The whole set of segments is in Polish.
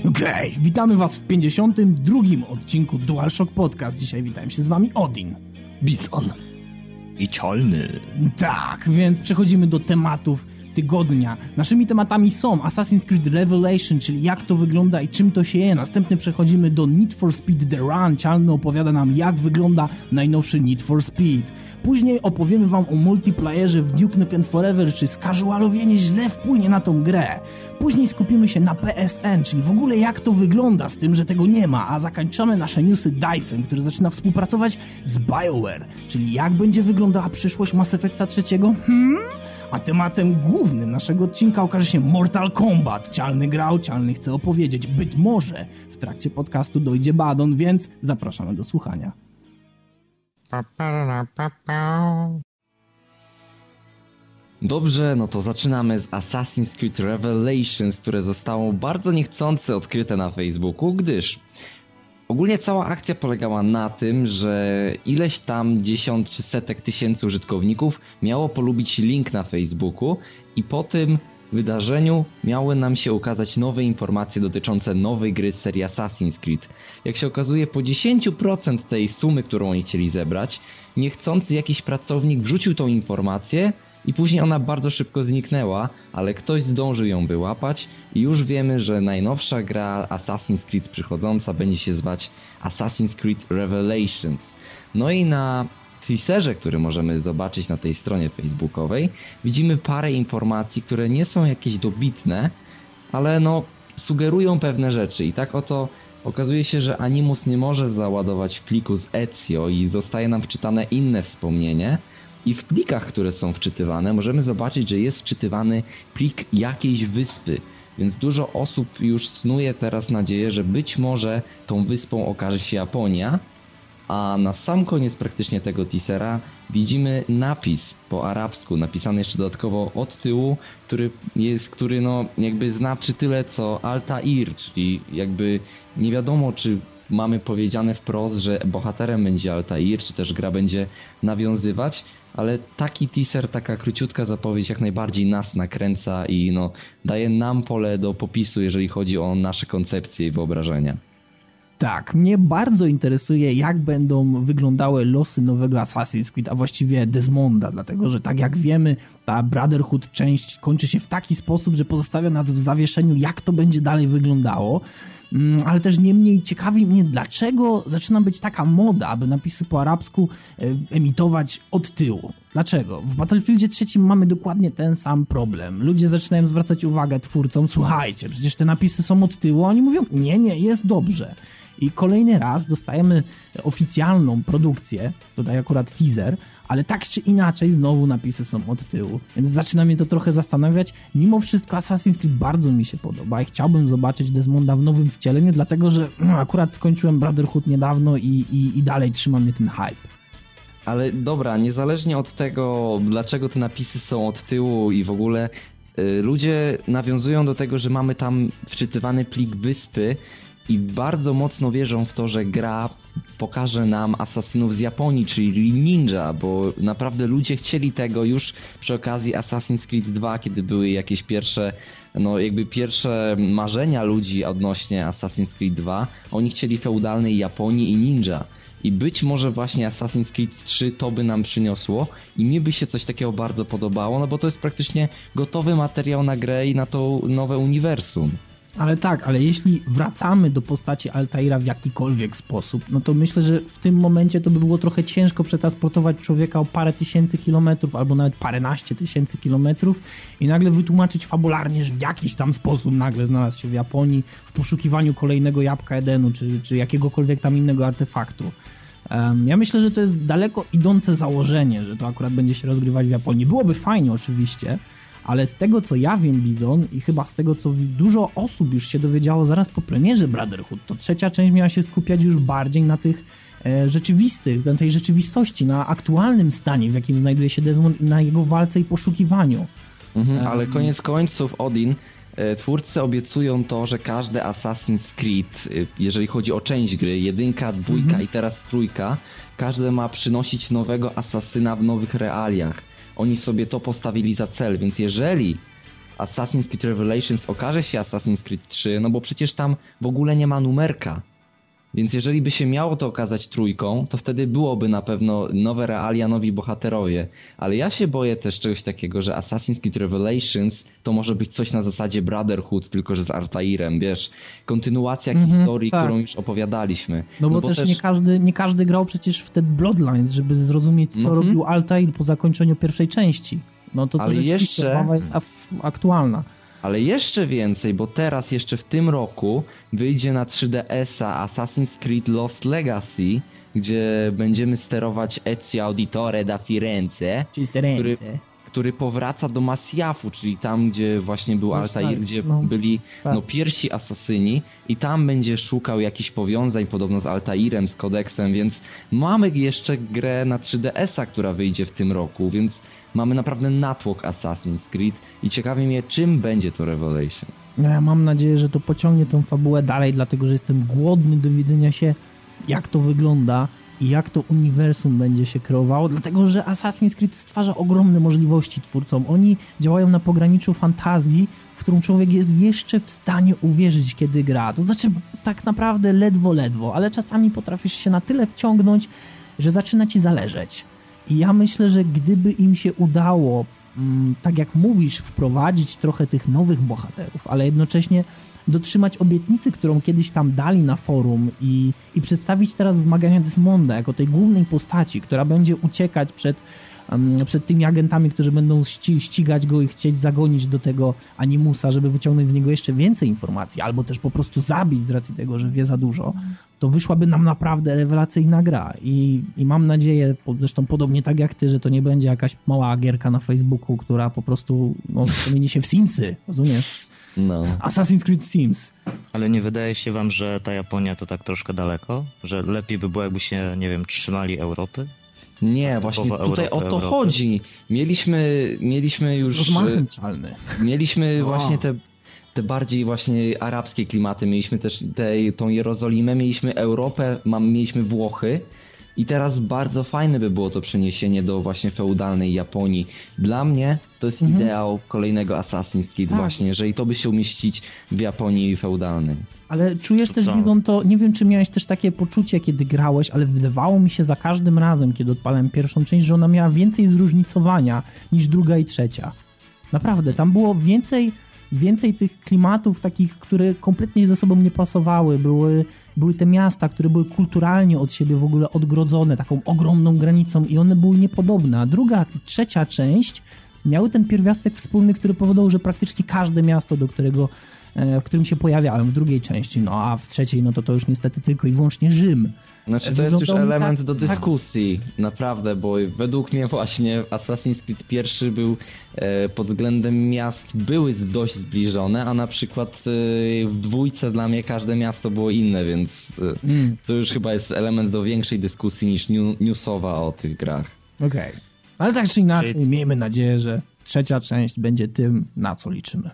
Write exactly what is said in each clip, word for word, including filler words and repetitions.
Okej, okay, witamy was w pięćdziesiątym drugim odcinku DualShock Podcast. Dzisiaj witam się z wami Odin, Bizon i Czolny. Tak, więc przechodzimy do tematów tygodnia. Naszymi tematami są Assassin's Creed Revelation, czyli jak to wygląda i czym to się je. Następnie przechodzimy do Need for Speed The Run. Czalny opowiada nam, jak wygląda najnowszy Need for Speed. Później opowiemy wam o multiplayerze w Duke Nukem Forever, czy skażualowienie źle wpłynie na tą grę. Później skupimy się na P S N, czyli w ogóle jak to wygląda z tym, że tego nie ma, a zakończymy nasze newsy Dyson, który zaczyna współpracować z BioWare, czyli jak będzie wyglądała przyszłość Mass Effecta trzeciego? Hmm? A tematem głównym naszego odcinka okaże się Mortal Kombat. Czalny grał, Czalny chce opowiedzieć. Być może w trakcie podcastu dojdzie Badon, więc zapraszamy do słuchania. Dobrze, no to zaczynamy z Assassin's Creed Revelations, które zostało bardzo niechcący odkryte na Facebooku, gdyż ogólnie cała akcja polegała na tym, że ileś tam dziesiąt czy setek tysięcy użytkowników miało polubić link na Facebooku i po tym wydarzeniu miały nam się ukazać nowe informacje dotyczące nowej gry z serii Assassin's Creed. Jak się okazuje, po dziesięć procent tej sumy, którą oni chcieli zebrać, niechcący jakiś pracownik wrzucił tą informację i później ona bardzo szybko zniknęła, ale ktoś zdążył ją wyłapać i już wiemy, że najnowsza gra Assassin's Creed przychodząca będzie się zwać Assassin's Creed Revelations. No i na teaserze, który możemy zobaczyć na tej stronie facebookowej, widzimy parę informacji, które nie są jakieś dobitne, ale no sugerują pewne rzeczy i tak oto okazuje się, że Animus nie może załadować pliku z Ezio i zostaje nam wczytane inne wspomnienie. I w plikach, które są wczytywane, możemy zobaczyć, że jest wczytywany plik jakiejś wyspy. Więc dużo osób już snuje teraz nadzieję, że być może tą wyspą okaże się Japonia. A na sam koniec praktycznie tego teasera widzimy napis po arabsku, napisany jeszcze dodatkowo od tyłu, który jest, który no jakby znaczy tyle co Altair, czyli jakby nie wiadomo, czy mamy powiedziane wprost, że bohaterem będzie Altair, czy też gra będzie nawiązywać, ale taki teaser, taka króciutka zapowiedź jak najbardziej nas nakręca i no daje nam pole do popisu, jeżeli chodzi o nasze koncepcje i wyobrażenia. Tak, mnie bardzo interesuje, jak będą wyglądały losy nowego Assassin's Creed, a właściwie Desmonda, dlatego że tak jak wiemy, ta Brotherhood część kończy się w taki sposób, że pozostawia nas w zawieszeniu, jak to będzie dalej wyglądało. Ale też niemniej ciekawi mnie, dlaczego zaczyna być taka moda, aby napisy po arabsku emitować od tyłu. Dlaczego? W Battlefieldzie trzecim mamy dokładnie ten sam problem. Ludzie zaczynają zwracać uwagę twórcom, słuchajcie, przecież te napisy są od tyłu, a oni mówią, nie, nie, jest dobrze. I kolejny raz dostajemy oficjalną produkcję, tutaj akurat teaser, ale tak czy inaczej znowu napisy są od tyłu, więc zaczyna mnie to trochę zastanawiać. Mimo wszystko Assassin's Creed bardzo mi się podoba i chciałbym zobaczyć Desmonda w nowym wcieleniu, dlatego że no, akurat skończyłem Brotherhood niedawno i, i, i dalej trzyma mnie ten hype. Ale dobra, niezależnie od tego, dlaczego te napisy są od tyłu i w ogóle yy, ludzie nawiązują do tego, że mamy tam wczytywany plik wyspy i bardzo mocno wierzą w to, że gra pokaże nam asasynów z Japonii, czyli ninja, bo naprawdę ludzie chcieli tego już przy okazji Assassin's Creed dwa, kiedy były jakieś pierwsze, no jakby pierwsze marzenia ludzi odnośnie Assassin's Creed dwa. Oni chcieli feudalnej Japonii i ninja. I być może właśnie Assassin's Creed trzy to by nam przyniosło i mi by się coś takiego bardzo podobało, no bo to jest praktycznie gotowy materiał na grę i na to nowe uniwersum. Ale tak, ale jeśli wracamy do postaci Altaira w jakikolwiek sposób, no to myślę, że w tym momencie to by było trochę ciężko przetransportować człowieka o parę tysięcy kilometrów albo nawet paręnaście tysięcy kilometrów i nagle wytłumaczyć fabularnie, że w jakiś tam sposób nagle znalazł się w Japonii w poszukiwaniu kolejnego jabłka Edenu czy, czy jakiegokolwiek tam innego artefaktu. Um, ja myślę, że to jest daleko idące założenie, że to akurat będzie się rozgrywać w Japonii. Byłoby fajnie oczywiście, ale z tego co ja wiem, Bizon, i chyba z tego co dużo osób już się dowiedziało zaraz po premierze Brotherhood, to trzecia część miała się skupiać już bardziej na tych e, rzeczywistych, na tej rzeczywistości, na aktualnym stanie, w jakim znajduje się Desmond i na jego walce i poszukiwaniu. Mhm, ale koniec końców, Odin, e, twórcy obiecują to, że każdy Assassin's Creed, e, jeżeli chodzi o część gry, jedynka, dwójka mhm. i teraz trójka, każdy ma przynosić nowego asasyna w nowych realiach. Oni sobie to postawili za cel, więc jeżeli Assassin's Creed Revelations okaże się Assassin's Creed trzy, no bo przecież tam w ogóle nie ma numerka. Więc jeżeli by się miało to okazać trójką, to wtedy byłoby na pewno nowe realia, nowi bohaterowie. Ale ja się boję też czegoś takiego, że Assassin's Creed Revelations to może być coś na zasadzie Brotherhood, tylko że z Altairem, wiesz. Kontynuacja mm-hmm, historii, tak. którą już opowiadaliśmy. No bo, no bo też, też nie każdy, nie każdy grał przecież w te Bloodlines, żeby zrozumieć, co mm-hmm. robił Altair po zakończeniu pierwszej części. No to, to Ale rzeczywiście jeszcze... jest aktualna. Ale jeszcze więcej, bo teraz jeszcze w tym roku wyjdzie na trzy D S-a Assassin's Creed Lost Legacy, gdzie będziemy sterować Ezio Auditore da Firenze, który, który powraca do Masjafu, czyli tam, gdzie właśnie był Altair, gdzie no, byli tak. no, pierwsi asasyni i tam będzie szukał jakichś powiązań podobno z Altairem, z kodeksem, więc mamy jeszcze grę na trzy D S-a, która wyjdzie w tym roku, więc mamy naprawdę natłok Assassin's Creed i ciekawi mnie, czym będzie to Revelation. No ja mam nadzieję, że to pociągnie tą fabułę dalej, dlatego że jestem głodny dowiedzenia się, jak to wygląda i jak to uniwersum będzie się kreowało, dlatego że Assassin's Creed stwarza ogromne możliwości twórcom. Oni działają na pograniczu fantazji, w którą człowiek jest jeszcze w stanie uwierzyć, kiedy gra. To znaczy tak naprawdę ledwo, ledwo, ale czasami potrafisz się na tyle wciągnąć, że zaczyna ci zależeć. I ja myślę, że gdyby im się udało, tak jak mówisz, wprowadzić trochę tych nowych bohaterów, ale jednocześnie dotrzymać obietnicy, którą kiedyś tam dali na forum i, i przedstawić teraz zmagania Desmonda jako tej głównej postaci, która będzie uciekać przed, um, przed tymi agentami, którzy będą ści- ścigać go i chcieć zagonić do tego Animusa, żeby wyciągnąć z niego jeszcze więcej informacji, albo też po prostu zabić z racji tego, że wie za dużo, to wyszłaby nam naprawdę rewelacyjna gra i, i mam nadzieję, zresztą podobnie tak jak ty, że to nie będzie jakaś mała gierka na Facebooku, która po prostu no, przemieni się w Simsy, rozumiesz? No. Assassin's Creed Sims. Ale nie wydaje się wam, że ta Japonia to tak troszkę daleko? Że lepiej by było, jakby się, nie wiem, trzymali Europy? Nie, właśnie tutaj Europy, o to Europy. chodzi. Mieliśmy, mieliśmy już... Rozmachem calny. Mieliśmy o. właśnie te... te bardziej właśnie arabskie klimaty, mieliśmy też te, tą Jerozolimę, mieliśmy Europę, mam, mieliśmy Włochy i teraz bardzo fajne by było to przeniesienie do właśnie feudalnej Japonii. Dla mnie to jest mhm. ideał kolejnego Assassin's Creed tak. właśnie, jeżeli to by się umieścić w Japonii feudalnej. Ale czujesz to też, widząc to, nie wiem czy miałeś też takie poczucie, kiedy grałeś, ale wydawało mi się za każdym razem, kiedy odpalałem pierwszą część, że ona miała więcej zróżnicowania niż druga i trzecia. Naprawdę, tam było więcej... Więcej tych klimatów takich, które kompletnie ze sobą nie pasowały. Były, były te miasta, które były kulturalnie od siebie w ogóle odgrodzone taką ogromną granicą i one były niepodobne. A druga i trzecia część miały ten pierwiastek wspólny, który powodował, że praktycznie każde miasto, do którego, w którym się pojawiałem w drugiej części, no a w trzeciej, no to to już niestety tylko i wyłącznie Rzym. Znaczy to jest już element tak, do dyskusji, tak. naprawdę, bo według mnie właśnie Assassin's Creed pierwszy był e, pod względem miast były dość zbliżone, a na przykład e, w dwójce dla mnie każde miasto było inne, więc e, mm. to już chyba jest element do większej dyskusji niż new, newsowa o tych grach. Okej, okay. Ale tak czy inaczej Czyli... miejmy nadzieję, że trzecia część będzie tym, na co liczymy.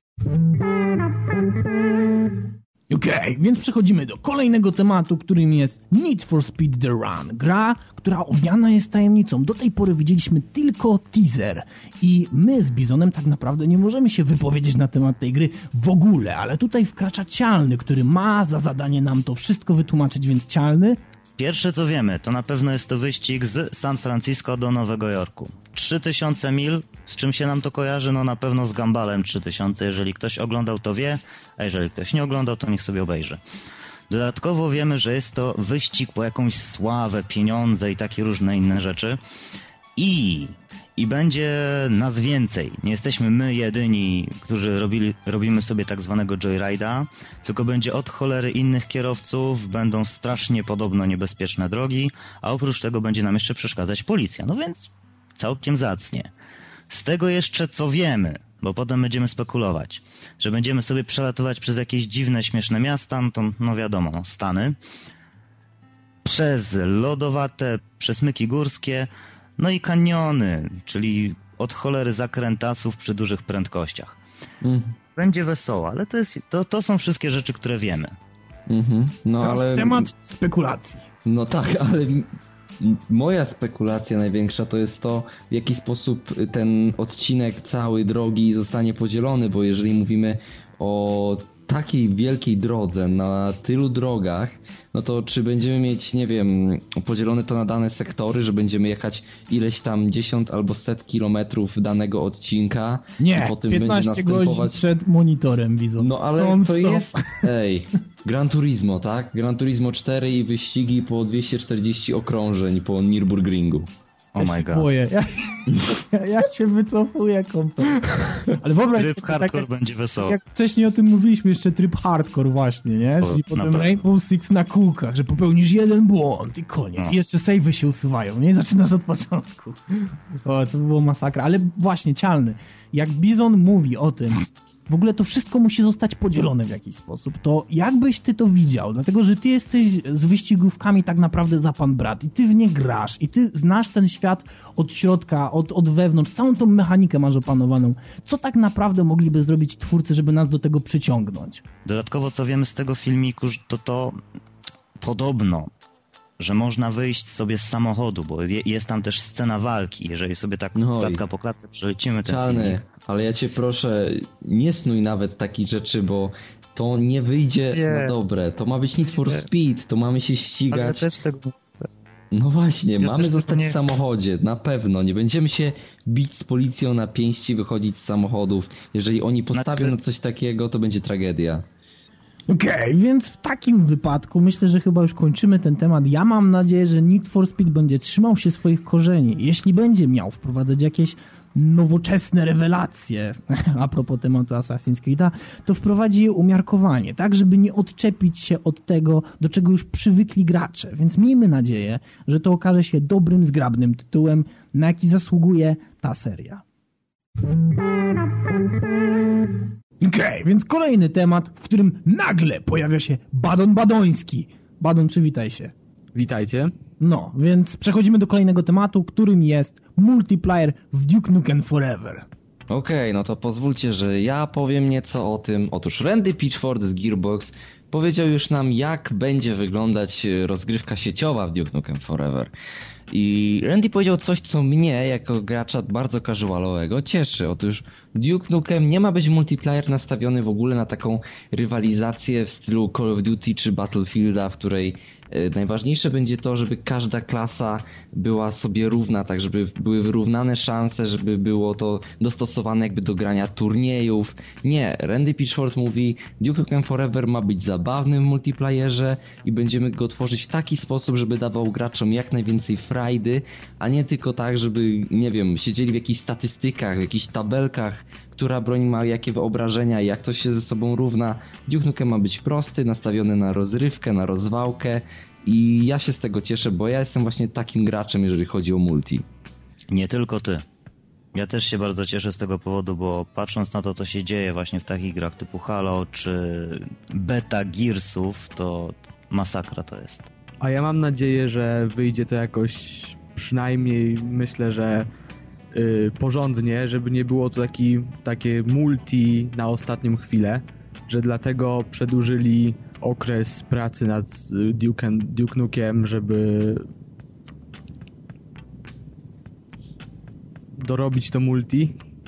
Okej, okay, więc przechodzimy do kolejnego tematu, którym jest Need for Speed The Run. Gra, która owiana jest tajemnicą. Do tej pory widzieliśmy tylko teaser i my z Bizonem tak naprawdę nie możemy się wypowiedzieć na temat tej gry w ogóle, ale tutaj wkracza Cialny, który ma za zadanie nam to wszystko wytłumaczyć, więc Cialny... Pierwsze co wiemy, to na pewno jest to wyścig z San Francisco do Nowego Jorku. trzy tysiące mil, z czym się nam to kojarzy? No na pewno z Gumbalem trzy tysiące. Jeżeli ktoś oglądał, to wie, a jeżeli ktoś nie oglądał, to niech sobie obejrzy. Dodatkowo wiemy, że jest to wyścig po jakąś sławę, pieniądze i takie różne inne rzeczy. I... I będzie nas więcej. Nie jesteśmy my jedyni, którzy robili, robimy sobie tak zwanego joyride'a, tylko będzie od cholery innych kierowców, będą strasznie podobno niebezpieczne drogi, a oprócz tego będzie nam jeszcze przeszkadzać policja. No więc całkiem zacnie. Z tego jeszcze co wiemy, bo potem będziemy spekulować, że będziemy sobie przelatywać przez jakieś dziwne, śmieszne miasta, no to no wiadomo, no, Stany, przez lodowate przesmyki górskie, no i kaniony, czyli od cholery zakrętasów przy dużych prędkościach. Mm. Będzie wesoło, ale to, jest, to, to są wszystkie rzeczy, które wiemy. Mm-hmm. No, ale... Temat spekulacji. No tak, ale Moja spekulacja największa to jest to, w jaki sposób ten odcinek cały drogi zostanie podzielony, bo jeżeli mówimy o takiej wielkiej drodze, na tylu drogach, no to czy będziemy mieć, nie wiem, podzielone to na dane sektory, że będziemy jechać ileś tam dziesiąt albo set kilometrów danego odcinka Nie, i potem piętnaście będzie następować... godzin przed monitorem, Bizon. No ale Non to stop. jest... Ej, Gran Turismo, tak? Gran Turismo cztery i wyścigi po dwieście czterdzieści okrążeń po Nürburgringu. Oh Ja my się god. boję. Ja, ja, ja się wycofuję kompletnie. Ale wyobraź Tryb sobie, tak hardcore jak, będzie wesoły. jak wcześniej o tym mówiliśmy, jeszcze tryb hardcore właśnie, nie? O, Czyli na potem pewno. Rainbow Six na kółkach, że popełnisz jeden błąd i koniec. No. I jeszcze save'y się usuwają, nie? I zaczynasz od początku. O, to by było masakra. Ale właśnie, Cialny, jak Bizon mówi o tym, w ogóle to wszystko musi zostać podzielone w jakiś sposób. To jakbyś ty to widział? Dlatego, że ty jesteś z wyścigówkami tak naprawdę za pan brat i ty w nie grasz i ty znasz ten świat od środka, od, od wewnątrz, całą tą mechanikę masz opanowaną. Co tak naprawdę mogliby zrobić twórcy, żeby nas do tego przyciągnąć? Dodatkowo, co wiemy z tego filmiku, że to to podobno, że można wyjść sobie z samochodu, bo je, jest tam też scena walki. Jeżeli sobie tak No i- klatka po klatce przelecimy ten Czarny, filmik. ale ja cię proszę, nie snuj nawet takich rzeczy, bo to nie wyjdzie Nie. na dobre. To ma być Need for Nie. Speed, to mamy się Ale ja ścigać. też tego nie chcę. No właśnie, Ja mamy też tego zostać nie- w samochodzie, na pewno. Nie będziemy się bić z policją na pięści, wychodzić z samochodów. Jeżeli oni postawią Znaczy- na coś takiego, to będzie tragedia. Okej, więc w takim wypadku myślę, że chyba już kończymy ten temat. Ja mam nadzieję, że Need for Speed będzie trzymał się swoich korzeni. Jeśli będzie miał wprowadzać jakieś nowoczesne rewelacje a propos tematu Assassin's Creed'a, to wprowadzi je umiarkowanie, tak żeby nie odczepić się od tego, do czego już przywykli gracze. Więc miejmy nadzieję, że to okaże się dobrym, zgrabnym tytułem, na jaki zasługuje ta seria. Okej, więc kolejny temat, w którym nagle pojawia się Badon Badoński. Badon, przywitaj się. Witajcie. No, więc przechodzimy do kolejnego tematu, którym jest multiplayer w Duke Nukem Forever. Okej, no to pozwólcie, że ja powiem nieco o tym. Otóż Randy Pitchford z Gearbox powiedział już nam, jak będzie wyglądać rozgrywka sieciowa w Duke Nukem Forever. I Randy powiedział coś, co mnie, jako gracza bardzo casualowego, cieszy. Otóż Duke Nukem nie ma być multiplayer nastawiony w ogóle na taką rywalizację w stylu Call of Duty czy Battlefielda, w której e, najważniejsze będzie to, żeby każda klasa była sobie równa, tak żeby były wyrównane szanse, żeby było to dostosowane jakby do grania turniejów. Nie, Randy Pitchford mówi, Duke Nukem Forever ma być zabawnym w multiplayerze i będziemy go tworzyć w taki sposób, żeby dawał graczom jak najwięcej frajdy, a nie tylko tak, żeby, nie wiem, siedzieli w jakichś statystykach, w jakichś tabelkach, która broń ma jakie wyobrażenia i jak to się ze sobą równa. Duke Nukem ma być prosty, nastawiony na rozrywkę, na rozwałkę i ja się z tego cieszę, bo ja jestem właśnie takim graczem, jeżeli chodzi o multi. Nie tylko ty. Ja też się bardzo cieszę z tego powodu, bo patrząc na to, co się dzieje właśnie w takich grach typu Halo czy beta Gearsów, to masakra to jest. A ja mam nadzieję, że wyjdzie to jakoś przynajmniej, myślę, że yy, porządnie, żeby nie było to taki, takie multi na ostatnią chwilę, że dlatego przedłużyli okres pracy nad y, Duke'em, Duke Nukem, żeby dorobić to multi.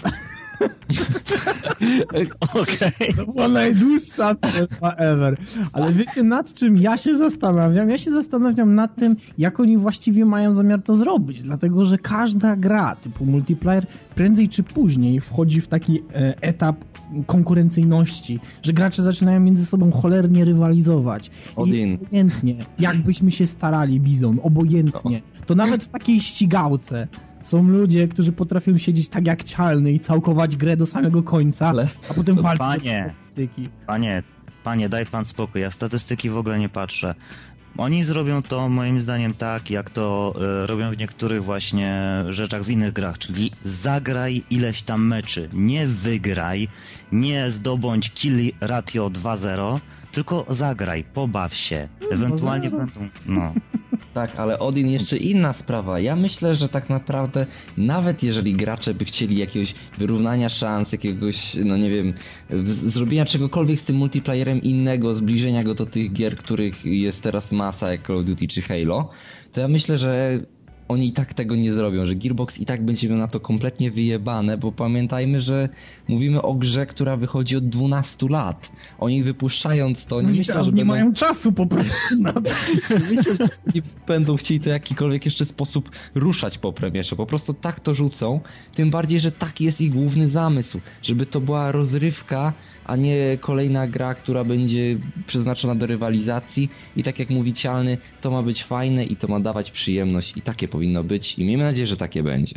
Okej. To była najdłuższa przerwa ever. Ale wiecie, nad czym ja się zastanawiam? Ja się zastanawiam nad tym, jak oni właściwie mają zamiar to zrobić. Dlatego, że każda gra typu multiplayer prędzej czy później wchodzi w taki e, etap konkurencyjności, że gracze zaczynają między sobą cholernie rywalizować. Odin. I obojętnie, jakbyśmy się starali, Bizon, obojętnie, to nawet w takiej ścigałce są ludzie, którzy potrafią siedzieć tak jak Cialny i całkować grę do samego końca, Ale- a potem walczyć Panie. o statystyki. Panie, panie, daj pan spokój, ja w statystyki w ogóle nie patrzę. Oni zrobią to moim zdaniem tak, jak to y, robią w niektórych właśnie rzeczach w innych grach, czyli zagraj ileś tam meczy, nie wygraj, nie zdobądź kill ratio dwa zero, tylko zagraj, pobaw się, ewentualnie zero. będą, no. Tak, ale Odin, jeszcze inna sprawa. Ja myślę, że tak naprawdę nawet jeżeli gracze by chcieli jakiegoś wyrównania szans, jakiegoś, no nie wiem, w- zrobienia czegokolwiek z tym multiplayerem innego, zbliżenia go do tych gier, których jest teraz masa, jak Call of Duty czy Halo, to ja myślę, że oni i tak tego nie zrobią, że Gearbox i tak będzie miał na to kompletnie wyjebane, bo pamiętajmy, że mówimy o grze, która wychodzi od dwunastu lat. Oni wypuszczając to, nie Oni myślę, teraz że nie będą... mają czasu po prostu na to. Myślę, że nie będą chcieli to w jakikolwiek jeszcze sposób ruszać po premierze. Po prostu tak to rzucą, tym bardziej, że taki jest ich główny zamysł, żeby to była rozrywka, a nie kolejna gra, która będzie przeznaczona do rywalizacji i tak jak mówi Cialny, to ma być fajne i to ma dawać przyjemność i takie powinno być i miejmy nadzieję, że takie będzie.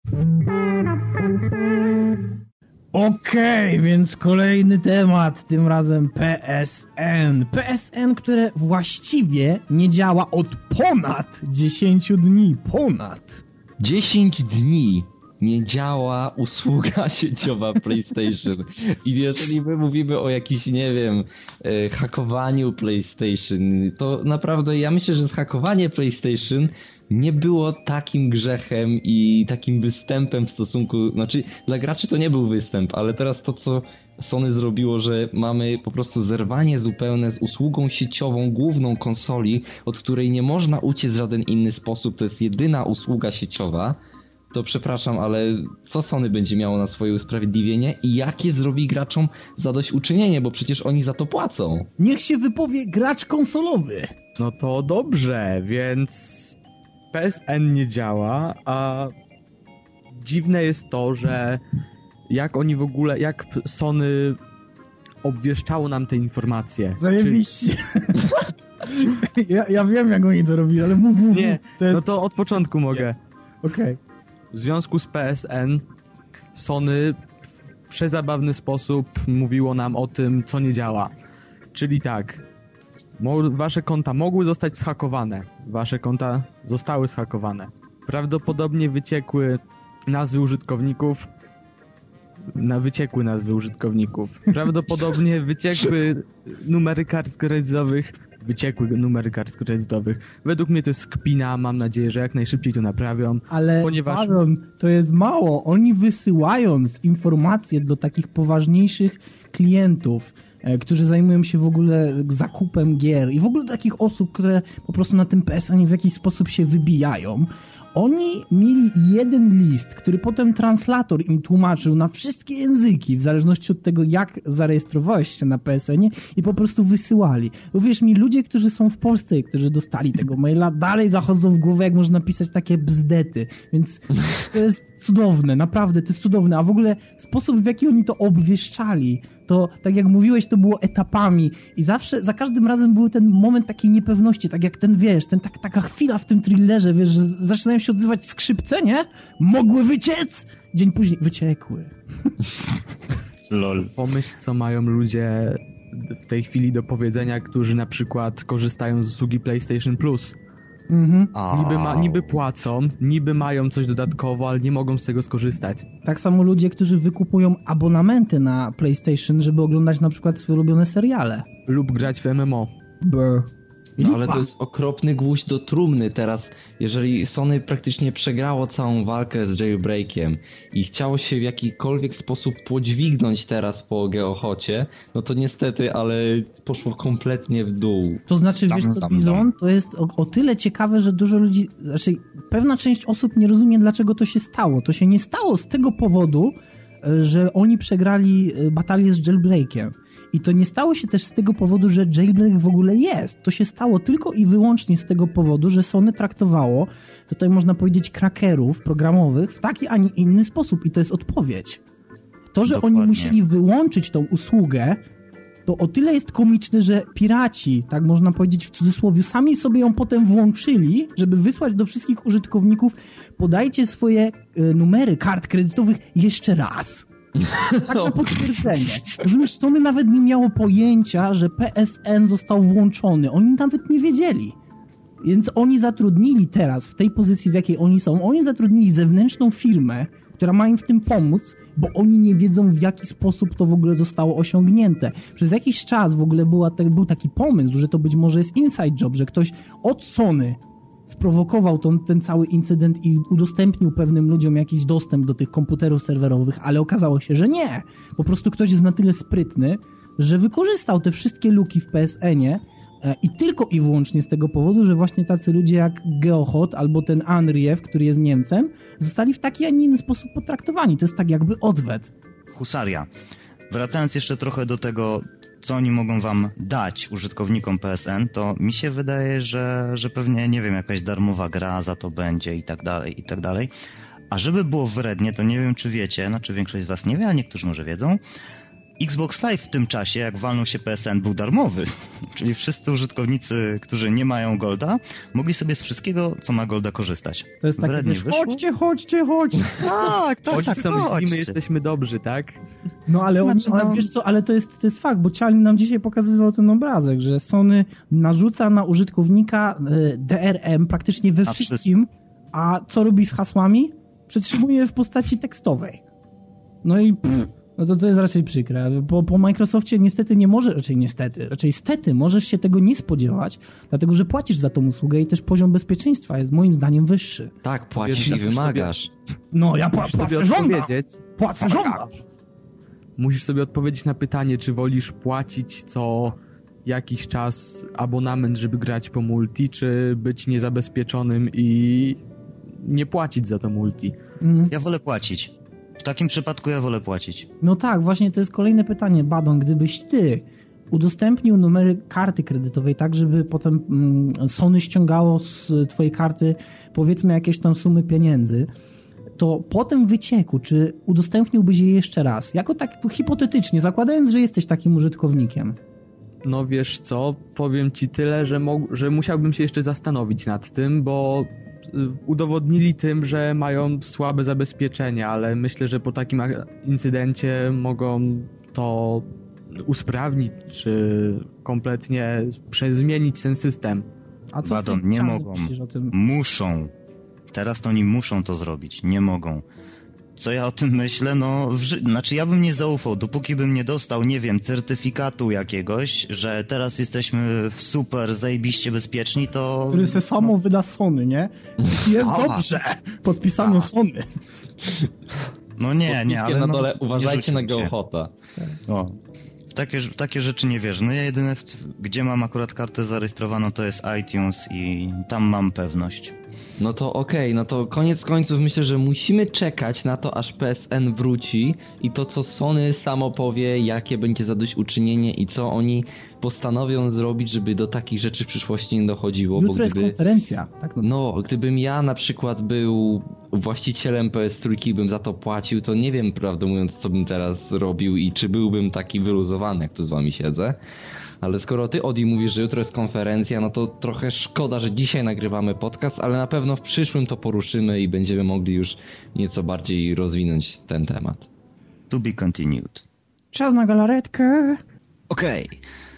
Okej, okay, więc kolejny temat, tym razem P S N. P S N, które właściwie nie działa od ponad dziesięć dni. Ponad. dziesięć dni nie działa usługa sieciowa PlayStation. I jeżeli my mówimy o jakimś, nie wiem, e, hakowaniu PlayStation, to naprawdę ja myślę, że zhakowanie PlayStation nie było takim grzechem i takim występem w stosunku... Znaczy, dla graczy to nie był występ, ale teraz to, co Sony zrobiło, że mamy po prostu zerwanie zupełne z usługą sieciową główną konsoli, od której nie można uciec w żaden inny sposób, to jest jedyna usługa sieciowa, to przepraszam, ale co Sony będzie miało na swoje usprawiedliwienie i jakie zrobi graczom zadośćuczynienie, bo przecież oni za to płacą. Niech się wypowie gracz konsolowy. No to dobrze, więc P S N nie działa, a dziwne jest to, że jak oni w ogóle, jak Sony obwieszczało nam te informacje. Zajebiście. Czy... ja, ja wiem, jak oni to robili, ale mów, mów. Nie, to jest... no to od początku mogę. Okej. Okay. W związku z P S N Sony w przezabawny sposób mówiło nam o tym, co nie działa. Czyli tak, wasze konta mogły zostać zhakowane. Wasze konta zostały zhakowane. Prawdopodobnie wyciekły nazwy użytkowników. Na wyciekły nazwy użytkowników. Prawdopodobnie wyciekły numery kart kredytowych. Wyciekły numery kart kredytowych. Według mnie to jest kpina, mam nadzieję, że jak najszybciej to naprawią. Ale ponieważ... pardon, to jest mało. Oni wysyłając informacje do takich poważniejszych klientów, e, którzy zajmują się w ogóle zakupem gier i w ogóle takich osób, które po prostu na tym P S N w jakiś sposób się wybijają, oni mieli jeden list, który potem translator im tłumaczył na wszystkie języki, w zależności od tego, jak zarejestrowałeś się na P S N-ie i po prostu wysyłali. Uwierz mi, ludzie, którzy są w Polsce i którzy dostali tego maila, dalej zachodzą w głowę, jak można pisać takie bzdety. Więc to jest cudowne, naprawdę, to jest cudowne. A w ogóle sposób, w jaki oni to obwieszczali, to tak jak mówiłeś, to było etapami i zawsze, za każdym razem był ten moment takiej niepewności, tak jak ten, wiesz, ten, tak, taka chwila w tym thrillerze, wiesz, że zaczynają się odzywać skrzypce, nie? Mogły wyciec! Dzień później wyciekły. Lol. Pomyśl, co mają ludzie w tej chwili do powiedzenia, którzy na przykład korzystają z usługi PlayStation Plus. Mhm. Niby, ma, niby płacą, niby mają coś dodatkowo, ale nie mogą z tego skorzystać. Tak samo ludzie, którzy wykupują abonamenty na PlayStation, żeby oglądać na przykład swoje ulubione seriale. Lub grać w M M O. Brr. No ale to jest okropny gwóźdź do trumny teraz, jeżeli Sony praktycznie przegrało całą walkę z jailbreakiem i chciało się w jakikolwiek sposób podźwignąć teraz po Geochocie, no to niestety, ale poszło kompletnie w dół. To znaczy, wiesz Tam, co, tam, Bizon, tam. to jest o, o tyle ciekawe, że dużo ludzi, znaczy pewna część osób nie rozumie, dlaczego to się stało. To się nie stało z tego powodu, że oni przegrali batalię z jailbreakiem. I to nie stało się też z tego powodu, że jailbreak w ogóle jest. To się stało tylko i wyłącznie z tego powodu, że Sony traktowało, tutaj można powiedzieć, krakerów programowych w taki, a nie inny sposób. I to jest odpowiedź. To, że Dokładnie. oni musieli wyłączyć tą usługę, to o tyle jest komiczne, że piraci, tak można powiedzieć w cudzysłowie, sami sobie ją potem włączyli, żeby wysłać do wszystkich użytkowników: podajcie swoje y, numery kart kredytowych jeszcze raz. Tak na potwierdzenie. Rozumiesz, Sony nawet nie miało pojęcia, że P S N został włączony. Oni nawet nie wiedzieli. Więc oni zatrudnili teraz, w tej pozycji, w jakiej oni są, oni zatrudnili zewnętrzną firmę, która ma im w tym pomóc, bo oni nie wiedzą, w jaki sposób to w ogóle zostało osiągnięte. Przez jakiś czas w ogóle była, był taki pomysł, że to być może jest inside job, że ktoś od Sony sprowokował ten, ten cały incydent i udostępnił pewnym ludziom jakiś dostęp do tych komputerów serwerowych, ale okazało się, że nie. Po prostu ktoś jest na tyle sprytny, że wykorzystał te wszystkie luki w P S N-ie I tylko i wyłącznie z tego powodu, że właśnie tacy ludzie jak Geohot albo ten Andriew, który jest Niemcem, zostali w taki, a nie inny sposób potraktowani. To jest tak jakby odwet. Husaria. Wracając jeszcze trochę do tego, co oni mogą wam dać, użytkownikom P S N, to mi się wydaje, że, że pewnie, nie wiem, jakaś darmowa gra za to będzie i tak dalej, i tak dalej. A żeby było wrednie, to nie wiem, czy wiecie, znaczy większość z was nie wie, ale niektórzy może wiedzą, Xbox Live w tym czasie, jak walnął się P S N, był darmowy. Czyli wszyscy użytkownicy, którzy nie mają Golda, mogli sobie z wszystkiego, co ma Golda, korzystać. To jest takie, wiesz, chodźcie, chodźcie, chodźcie. Tak, tak, Chodź, tak, są chodźcie. my jesteśmy dobrzy, tak? No ale, on, Znaczy, no- ale wiesz co, ale to jest, to jest fakt, bo Cialin nam dzisiaj pokazywał ten obrazek, że Sony narzuca na użytkownika y, D R M praktycznie we A wszystkim, a co robi z hasłami? Przetrzymuje je w postaci tekstowej. No i pff, no to to jest raczej przykre. Po, po Microsoftie niestety nie może, raczej niestety, raczej stety możesz się tego nie spodziewać, dlatego że płacisz za tą usługę i też poziom bezpieczeństwa jest moim zdaniem wyższy. Tak, płacisz Wiesz, i wymagasz. No ja Musisz pła- sobie płacę żąda, odpowiedzieć. płacę żąda. Musisz sobie odpowiedzieć na pytanie, czy wolisz płacić co jakiś czas abonament, żeby grać po multi, czy być niezabezpieczonym i nie płacić za to multi. Mm. Ja wolę płacić. W takim przypadku ja wolę płacić. No tak, właśnie to jest kolejne pytanie, Badon, gdybyś ty udostępnił numery karty kredytowej tak, żeby potem mm, Sony ściągało z twojej karty powiedzmy jakieś tam sumy pieniędzy, to po tym wycieku, czy udostępniłbyś je jeszcze raz? Jako tak hipotetycznie, zakładając, że jesteś takim użytkownikiem. No wiesz co, powiem ci tyle, że, mo- że musiałbym się jeszcze zastanowić nad tym, bo y, udowodnili tym, że mają słabe zabezpieczenia, ale myślę, że po takim a- incydencie mogą to usprawnić, czy kompletnie przezmienić ten system. A co Badon, ty, nie Czarny, mogą. myślisz o tym? Muszą. Teraz to oni muszą to zrobić. Nie mogą. Co ja o tym myślę? No, w ży- znaczy ja bym nie zaufał, dopóki bym nie dostał, nie wiem, certyfikatu jakiegoś, że teraz jesteśmy w super, zajebiście bezpieczni, to... Który se samo wyda Sony, nie? I jest A. dobrze. Podpisano Sony. No nie, nie, Podpiskie ale na no, dole, nie uważajcie na rzucił się. Geohota. O. W takie, w takie rzeczy nie wierzę. No ja jedyne, w, gdzie mam akurat kartę zarejestrowaną, to jest iTunes i tam mam pewność. No to okej, no to koniec końców myślę, że musimy czekać na to, aż P S N wróci i to, co Sony samo powie, jakie będzie zadośćuczynienie i co oni postanowią zrobić, żeby do takich rzeczy w przyszłości nie dochodziło. Jutro bo jest gdyby, konferencja. Tak, no. no, gdybym ja na przykład był właścicielem P S trzy i bym za to płacił, to nie wiem, prawdę mówiąc, co bym teraz robił i czy byłbym taki wyluzowany, jak tu z wami siedzę. Ale skoro ty, Odi, mówisz, że jutro jest konferencja, no to trochę szkoda, że dzisiaj nagrywamy podcast, ale na pewno w przyszłym to poruszymy i będziemy mogli już nieco bardziej rozwinąć ten temat. To be continued. Czas na galaretkę. Okej.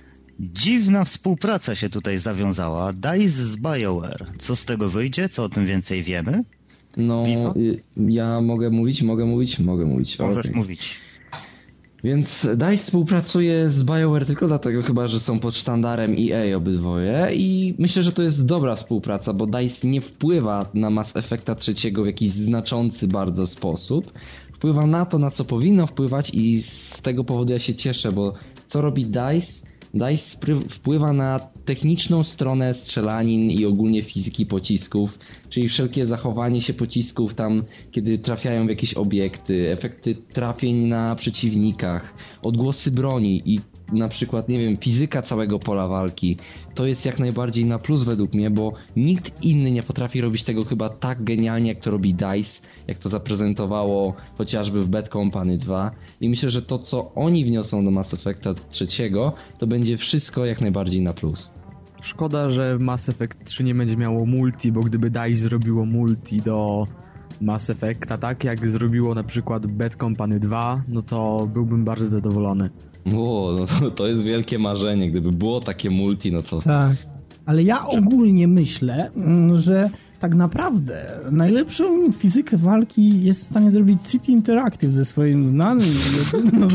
Dziwna współpraca się tutaj zawiązała. DICE z BioWare. Co z tego wyjdzie? Co o tym więcej wiemy? No, Pisa? y, ja mogę mówić, mogę mówić, mogę mówić. Możesz Okej. mówić. Więc DICE współpracuje z BioWare tylko dlatego chyba, że są pod sztandarem E A obydwoje i myślę, że to jest dobra współpraca, bo DICE nie wpływa na Mass Effecta trzeciego w jakiś znaczący bardzo sposób. Wpływa na to, na co powinno wpływać i z tego powodu ja się cieszę, bo co robi DICE? DICE spry- wpływa na techniczną stronę strzelanin i ogólnie fizyki pocisków, czyli wszelkie zachowanie się pocisków tam, kiedy trafiają w jakieś obiekty, efekty trafień na przeciwnikach, odgłosy broni i na przykład, nie wiem, fizyka całego pola walki. To jest jak najbardziej na plus według mnie, bo nikt inny nie potrafi robić tego chyba tak genialnie, jak to robi DICE, jak to zaprezentowało chociażby w Bad Company dwa. I myślę, że to, co oni wniosą do Mass Effecta trzeciego, to będzie wszystko jak najbardziej na plus. Szkoda, że Mass Effect trzy nie będzie miało multi, bo gdyby DICE zrobiło multi do Mass Effecta, tak jak zrobiło na przykład Bad Company dwa, no to byłbym bardzo zadowolony. O, no to, to jest wielkie marzenie. Gdyby było takie multi, no to... Tak. Ale ja ogólnie myślę, mm, że tak naprawdę najlepszą fizykę walki jest w stanie zrobić City Interactive ze swoim znanym no,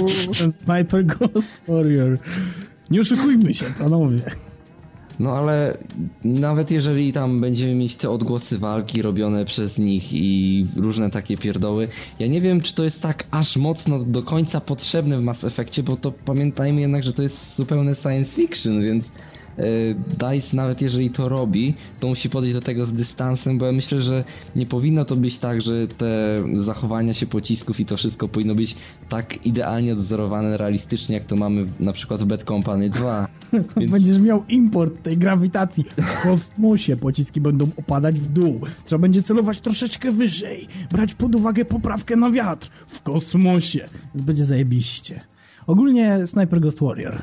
Sniper Ghost Warrior. Nie oszukujmy się, panowie. No ale nawet jeżeli tam będziemy mieć te odgłosy walki robione przez nich i różne takie pierdoły, ja nie wiem, czy to jest tak aż mocno do końca potrzebne w Mass Effectie, bo to pamiętajmy jednak, że to jest zupełne science fiction, więc DICE nawet jeżeli to robi, to musi podejść do tego z dystansem, bo ja myślę, że nie powinno to być tak, że te zachowania się pocisków i to wszystko powinno być tak idealnie odwzorowane realistycznie, jak to mamy w, na przykład w Bad Company dwa. Więc... Będziesz miał import tej grawitacji. W kosmosie pociski będą opadać w dół. Trzeba będzie celować troszeczkę wyżej. Brać pod uwagę poprawkę na wiatr. W kosmosie. Będzie zajebiście. Ogólnie Sniper Ghost Warrior.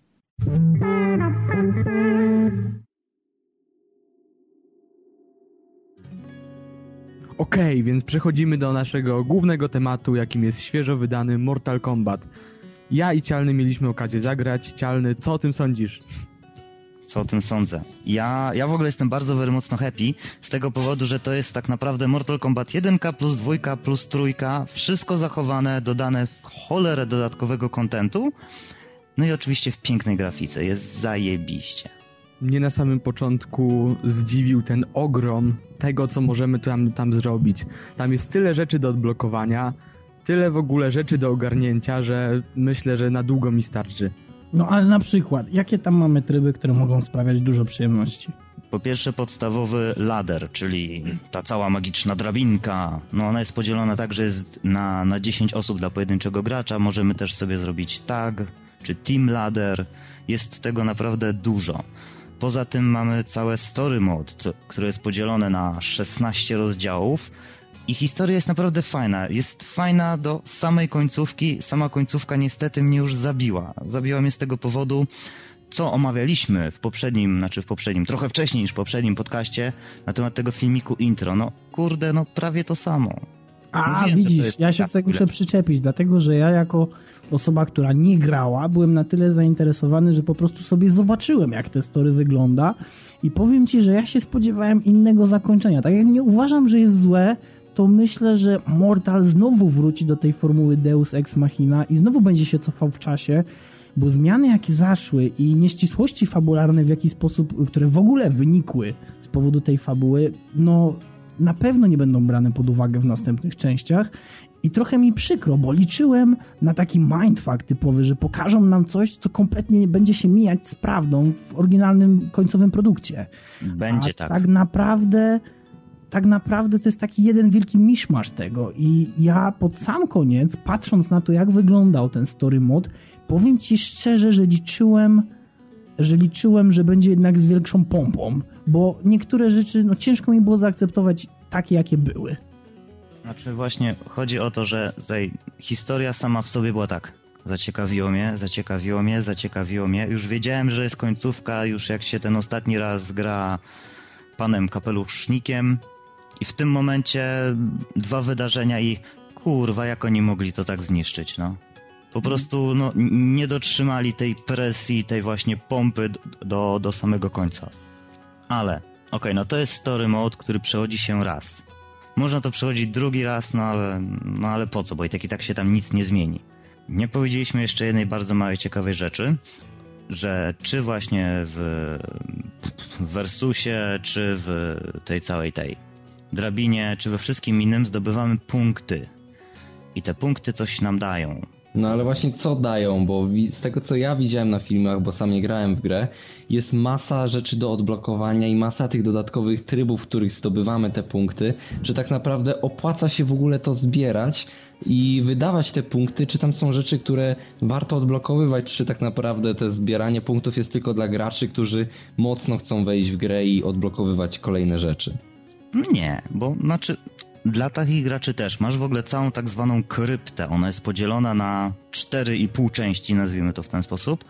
Okej, okay, więc przechodzimy do naszego głównego tematu, jakim jest świeżo wydany Mortal Kombat. Ja i Cialny mieliśmy okazję zagrać. Cialny, co o tym sądzisz? Co o tym sądzę? Ja, ja w ogóle jestem bardzo, very mocno happy z tego powodu, że to jest tak naprawdę Mortal Kombat jeden plus dwa plus trzy, wszystko zachowane, dodane w cholerę dodatkowego kontentu, no i oczywiście w pięknej grafice, jest zajebiście. Mnie na samym początku zdziwił ten ogrom tego, co możemy tam, tam zrobić. Tam jest tyle rzeczy do odblokowania, tyle w ogóle rzeczy do ogarnięcia, że myślę, że na długo mi starczy. No ale na przykład, jakie tam mamy tryby, które mogą sprawiać dużo przyjemności? Po pierwsze podstawowy ladder, czyli ta cała magiczna drabinka. No ona jest podzielona tak, że jest na, na dziesięć osób dla pojedynczego gracza. Możemy też sobie zrobić tag, czy team ladder. Jest tego naprawdę dużo. Poza tym mamy całe story mode, które jest podzielone na szesnaście rozdziałów. I historia jest naprawdę fajna. Jest fajna do samej końcówki. Sama końcówka niestety mnie już zabiła. Zabiła mnie z tego powodu, co omawialiśmy w poprzednim, znaczy w poprzednim, trochę wcześniej niż w poprzednim podcaście na temat tego filmiku intro. No kurde, no prawie to samo. A Mówiłem, widzisz, ja się tutaj muszę przyczepić, dlatego że ja jako osoba, która nie grała, byłem na tyle zainteresowany, że po prostu sobie zobaczyłem, jak te story wygląda i powiem ci, że ja się spodziewałem innego zakończenia. Tak jak nie uważam, że jest złe, to myślę, że Mortal znowu wróci do tej formuły Deus Ex Machina i znowu będzie się cofał w czasie, bo zmiany jakie zaszły i nieścisłości fabularne w jakiś sposób, które w ogóle wynikły z powodu tej fabuły, no na pewno nie będą brane pod uwagę w następnych częściach i trochę mi przykro, bo liczyłem na taki mindfuck typowy, że pokażą nam coś, co kompletnie nie będzie się mijać z prawdą w oryginalnym końcowym produkcie. Będzie A tak. tak naprawdę tak naprawdę to jest taki jeden wielki miszmasz tego i ja pod sam koniec, patrząc na to, jak wyglądał ten story mode, powiem ci szczerze, że liczyłem, że liczyłem, że będzie jednak z większą pompą, bo niektóre rzeczy, no ciężko mi było zaakceptować takie, jakie były. Znaczy właśnie chodzi o to, że tutaj historia sama w sobie była tak. Zaciekawiło mnie, zaciekawiło mnie, zaciekawiło mnie. Już wiedziałem, że jest końcówka, już jak się ten ostatni raz gra panem kapelusznikiem i w tym momencie dwa wydarzenia i kurwa, jak oni mogli to tak zniszczyć, no. Po prostu no, nie dotrzymali tej presji, tej właśnie pompy do, do samego końca. Ale, okej, okay, no to jest story mode, który przechodzi się raz. Można to przechodzić drugi raz, no ale, no ale po co, bo i tak i tak się tam nic nie zmieni. Nie powiedzieliśmy jeszcze jednej bardzo małej ciekawej rzeczy, że czy właśnie w, w Versusie, czy w tej całej tej drabinie, czy we wszystkim innym zdobywamy punkty. I te punkty coś nam dają. No ale właśnie co dają, bo z tego co ja widziałem na filmach, bo sam nie grałem w grę, jest masa rzeczy do odblokowania i masa tych dodatkowych trybów, w których zdobywamy te punkty, że tak naprawdę opłaca się w ogóle to zbierać i wydawać te punkty, czy tam są rzeczy, które warto odblokowywać, czy tak naprawdę te zbieranie punktów jest tylko dla graczy, którzy mocno chcą wejść w grę i odblokowywać kolejne rzeczy. Nie, bo znaczy dla takich graczy też. Masz w ogóle całą tak zwaną kryptę. Ona jest podzielona na cztery i pół części, nazwijmy to w ten sposób.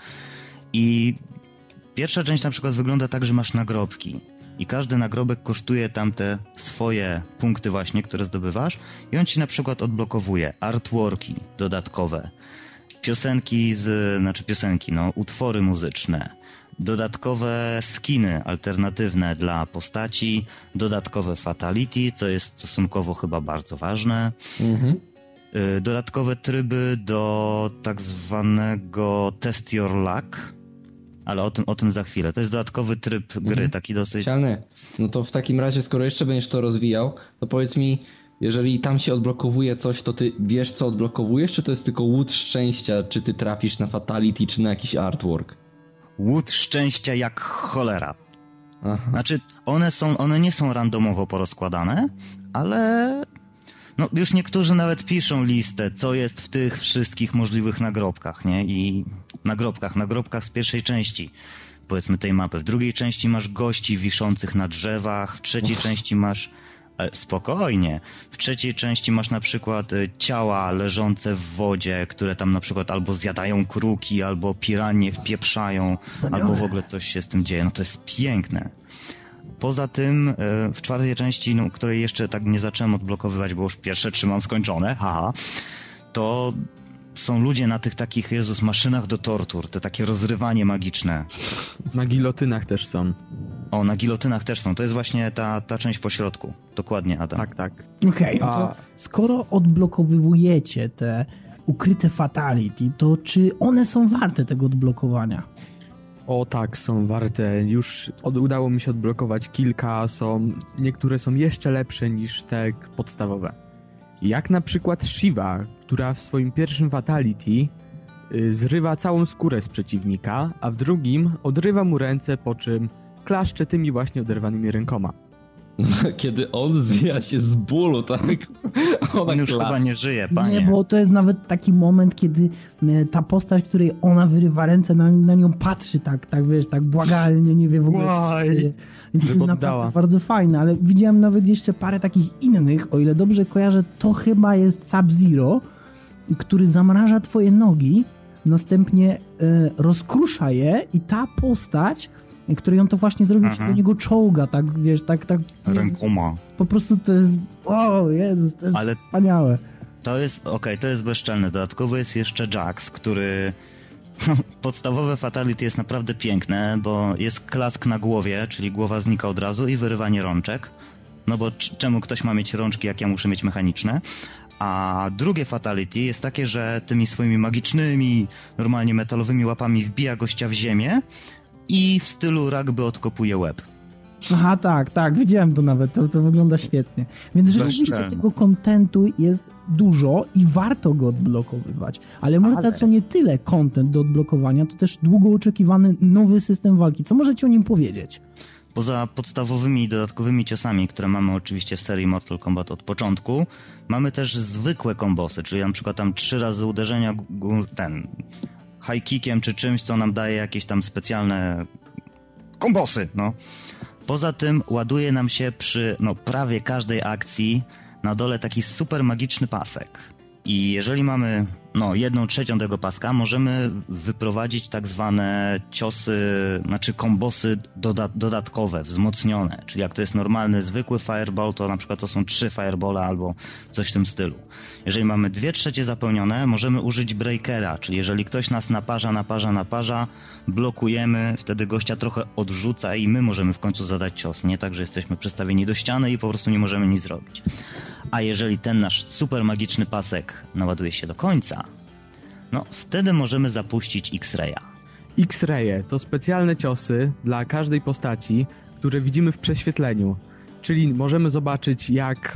I pierwsza część na przykład wygląda tak, że masz nagrobki. I każdy nagrobek kosztuje tam te swoje punkty właśnie, które zdobywasz. I on ci na przykład odblokowuje artworki dodatkowe, piosenki z, znaczy piosenki, no, utwory muzyczne, dodatkowe skiny alternatywne dla postaci, dodatkowe fatality, co jest stosunkowo chyba bardzo ważne, mhm. dodatkowe tryby do tak zwanego test your luck, ale o tym, o tym za chwilę. To jest dodatkowy tryb gry, mhm. taki dosyć... Cialny. No to w takim razie, skoro jeszcze będziesz to rozwijał, to powiedz mi, jeżeli tam się odblokowuje coś, to ty wiesz, co odblokowujesz, czy to jest tylko łód szczęścia, czy ty trafisz na fatality, czy na jakiś artwork? łód szczęścia jak cholera. Aha. Znaczy, one są, one nie są randomowo porozkładane, ale no już niektórzy nawet piszą listę, co jest w tych wszystkich możliwych nagrobkach, nie? I nagrobkach, nagrobkach z pierwszej części, powiedzmy, tej mapy. W drugiej części masz gości wiszących na drzewach, w trzeciej Uch. części masz spokojnie. W trzeciej części masz na przykład ciała leżące w wodzie, które tam na przykład albo zjadają kruki, albo piranie wpieprzają, Wspaniałe. albo w ogóle coś się z tym dzieje. No to jest piękne. Poza tym w czwartej części, no, której jeszcze tak nie zacząłem odblokowywać, bo już pierwsze trzy mam skończone, haha, to są ludzie na tych takich, Jezus, maszynach do tortur, te takie rozrywanie magiczne. Na gilotynach też są. O, na gilotynach też są. To jest właśnie ta, ta część pośrodku. Dokładnie, Adam. Tak, tak. Okej, okay, no skoro odblokowujecie te ukryte fatality, to czy one są warte tego odblokowania? O tak, są warte. Już od, udało mi się odblokować kilka. Są, niektóre są jeszcze lepsze niż te podstawowe. Jak na przykład Shiva, która w swoim pierwszym fatality y, zrywa całą skórę z przeciwnika, a w drugim odrywa mu ręce, po czym klaszcze tymi właśnie oderwanymi rękoma. Kiedy on zwija się z bólu, tak? Ona on już klaszcze. Chyba nie żyje, panie. Nie, bo to jest nawet taki moment, kiedy ta postać, której ona wyrywa ręce, na, na nią patrzy tak, tak wiesz, tak błagalnie, nie wie w ogóle, co się dzieje. Więc to jest naprawdę bardzo fajne, ale widziałem nawet jeszcze parę takich innych, o ile dobrze kojarzę, to chyba jest Sub-Zero, który zamraża twoje nogi, następnie e, rozkrusza je i ta postać, który ją to właśnie zrobił, się do niego czołga, tak, wiesz, tak, tak. Rękoma. Po prostu to jest, o Jezus, to jest Ale wspaniałe. To jest, okej, okay, to jest bezczelne. Dodatkowo jest jeszcze Jax, który, podstawowe fatality jest naprawdę piękne, bo jest klask na głowie, czyli głowa znika od razu i wyrywanie rączek. No bo czemu ktoś ma mieć rączki, jak ja muszę mieć mechaniczne? A drugie fatality jest takie, że tymi swoimi magicznymi, normalnie metalowymi łapami wbija gościa w ziemię i w stylu rugby odkopuje łeb. Aha, tak, tak, widziałem to nawet, to, to wygląda świetnie. Więc rzeczywiście tego kontentu jest dużo i warto go odblokowywać. Ale może Ale... to nie tyle content do odblokowania, to też długo oczekiwany nowy system walki. Co możecie o nim powiedzieć? Poza podstawowymi i dodatkowymi ciosami, które mamy oczywiście w serii Mortal Kombat od początku, mamy też zwykłe kombosy, czyli na przykład tam trzy razy uderzenia ten high kickiem czy czymś, co nam daje jakieś tam specjalne kombosy, no. Poza tym ładuje nam się przy no, prawie każdej akcji na dole taki super magiczny pasek. I jeżeli mamy no, jedną trzecią tego paska, możemy wyprowadzić tak zwane ciosy, znaczy kombosy doda- dodatkowe, wzmocnione. Czyli jak to jest normalny, zwykły fireball, to na przykład to są trzy fireballa albo coś w tym stylu. Jeżeli mamy dwie trzecie zapełnione, możemy użyć breakera, czyli jeżeli ktoś nas naparza, naparza, naparza, blokujemy, wtedy gościa trochę odrzuca i my możemy w końcu zadać cios. Nie tak, że jesteśmy przestawieni do ściany i po prostu nie możemy nic zrobić. A jeżeli ten nasz super magiczny pasek naładuje się do końca, no wtedy możemy zapuścić X-Raya. X-Raye to specjalne ciosy dla każdej postaci, które widzimy w prześwietleniu. Czyli możemy zobaczyć, jak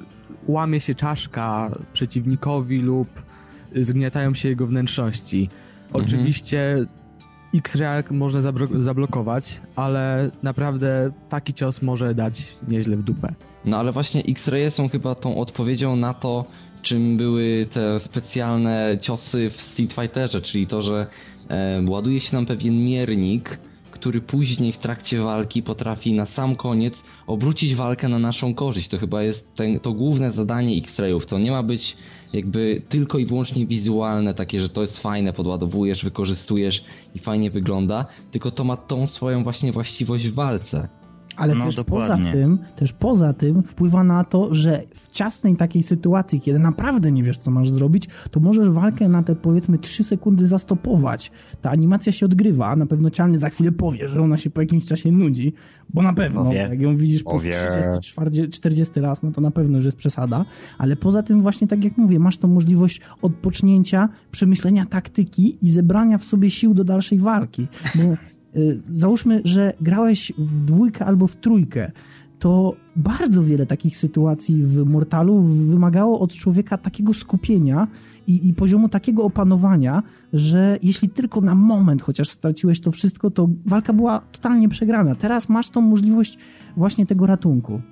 łamie się czaszka przeciwnikowi lub zgniatają się jego wnętrzności. Mhm. Oczywiście X-Raya można zabro- zablokować, ale naprawdę taki cios może dać nieźle w dupę. No ale właśnie X-Raye są chyba tą odpowiedzią na to, czym były te specjalne ciosy w Street Fighterze, czyli to, że e, ładuje się nam pewien miernik, który później w trakcie walki potrafi na sam koniec obrócić walkę na naszą korzyść. To chyba jest ten, to główne zadanie X-Rayów. To nie ma być jakby tylko i wyłącznie wizualne, takie, że to jest fajne, podładowujesz, wykorzystujesz i fajnie wygląda, tylko to ma tą swoją właśnie właściwość w walce. Ale no, też, dokładnie. poza tym, też poza tym wpływa na to, że w ciasnej takiej sytuacji, kiedy naprawdę nie wiesz, co masz zrobić, to możesz walkę na te powiedzmy trzy sekundy zastopować. Ta animacja się odgrywa, na pewno Cialny za chwilę powie, że ona się po jakimś czasie nudzi, bo na pewno, powie. Jak ją widzisz po trzydziesty czterdziesty raz, no to na pewno już jest przesada, ale poza tym właśnie tak jak mówię, masz tą możliwość odpocznięcia, przemyślenia taktyki i zebrania w sobie sił do dalszej walki, bo załóżmy, że grałeś w dwójkę albo w trójkę, to bardzo wiele takich sytuacji w Mortalu wymagało od człowieka takiego skupienia i, i poziomu takiego opanowania, że jeśli tylko na moment chociaż straciłeś to wszystko, to walka była totalnie przegrana. Teraz masz tą możliwość właśnie tego ratunku.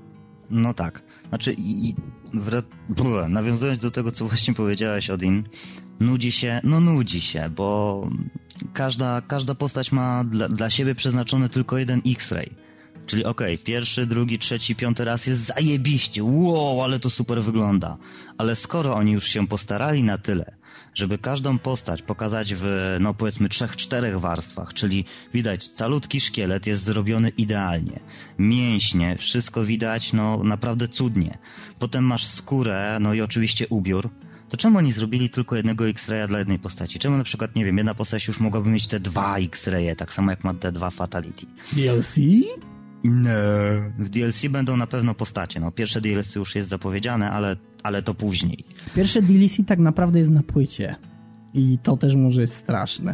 No tak. Znaczy, i, i wra- Bule, nawiązując do tego, co właśnie powiedziałeś, Odin, nudzi się, no nudzi się, bo każda, każda postać ma dla, dla siebie przeznaczony tylko jeden X-ray. Czyli okej, okay, pierwszy, drugi, trzeci, piąty raz jest zajebiście, wow, ale to super wygląda. Ale skoro oni już się postarali na tyle, żeby każdą postać pokazać w, no powiedzmy, trzech, czterech warstwach, czyli widać, calutki szkielet jest zrobiony idealnie. Mięśnie, wszystko widać, no naprawdę cudnie. Potem masz skórę, no i oczywiście ubiór. To czemu oni zrobili tylko jednego X-raya dla jednej postaci? Czemu na przykład, nie wiem, jedna postać już mogłaby mieć te dwa X-raye, tak samo jak ma te dwa Fatality? D L C? Nie. W D L C będą na pewno postacie. No, pierwsze D L C już jest zapowiedziane, ale, ale to później. Pierwsze D L C tak naprawdę jest na płycie. I to też może jest straszne.